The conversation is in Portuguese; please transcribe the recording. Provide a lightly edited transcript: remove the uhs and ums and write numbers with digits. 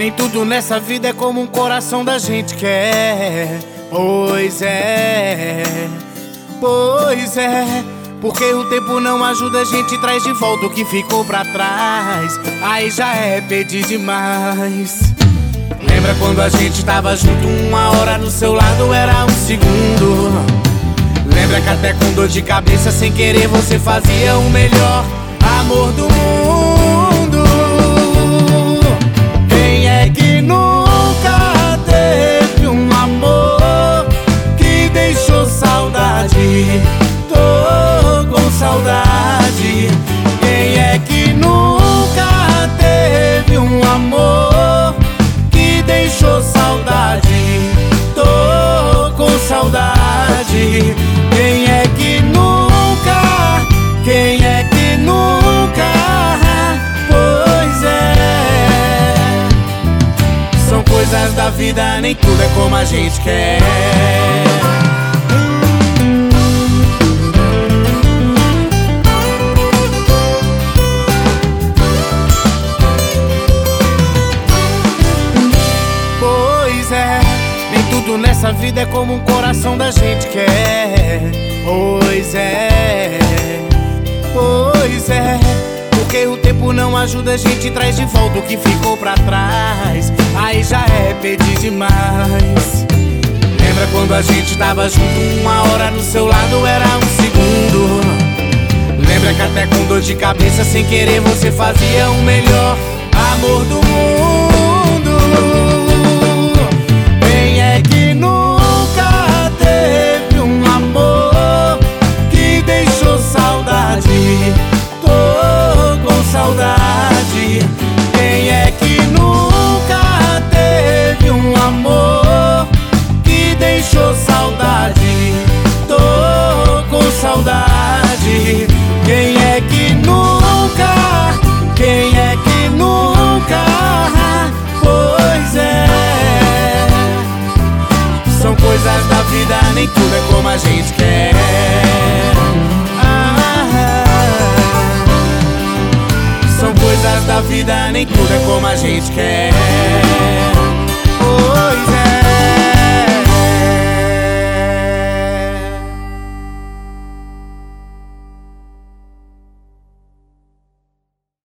Nem tudo nessa vida é como um coração da gente quer. Pois é, pois é. Porque o tempo não ajuda, a gente traz de volta o que ficou pra trás. Aí já é pedir demais. Lembra quando a gente tava junto, uma hora no seu lado era um segundo. Lembra que até com dor de cabeça, sem querer, você fazia o melhor amor do mundo. Quem é que nunca teve um amor que deixou saudade? Tô com saudade. Quem é que nunca teve um amor que deixou saudade? Tô com saudade. Quem é que nunca? Quem é que nunca? Pois é. São coisas da vida, nem tudo é como a gente quer. Tudo nessa vida é como um coração da gente quer. Pois é, pois é. Porque o tempo não ajuda, a gente traz de volta o que ficou pra trás. Aí já é pedir demais. Lembra quando a gente tava junto, uma hora no seu lado era um segundo. Lembra que até com dor de cabeça, sem querer, você fazia o melhor amor do mundo. Quem é que nunca teve um amor que deixou saudade? Tô com saudade. Quem é que nunca teve um amor que deixou saudade? Tô com saudade. Quem é que nunca? Quem é que nunca? Pois é. São coisas da vida, nem tudo é como a gente quer. São coisas da vida, nem tudo é como a gente quer. Oh,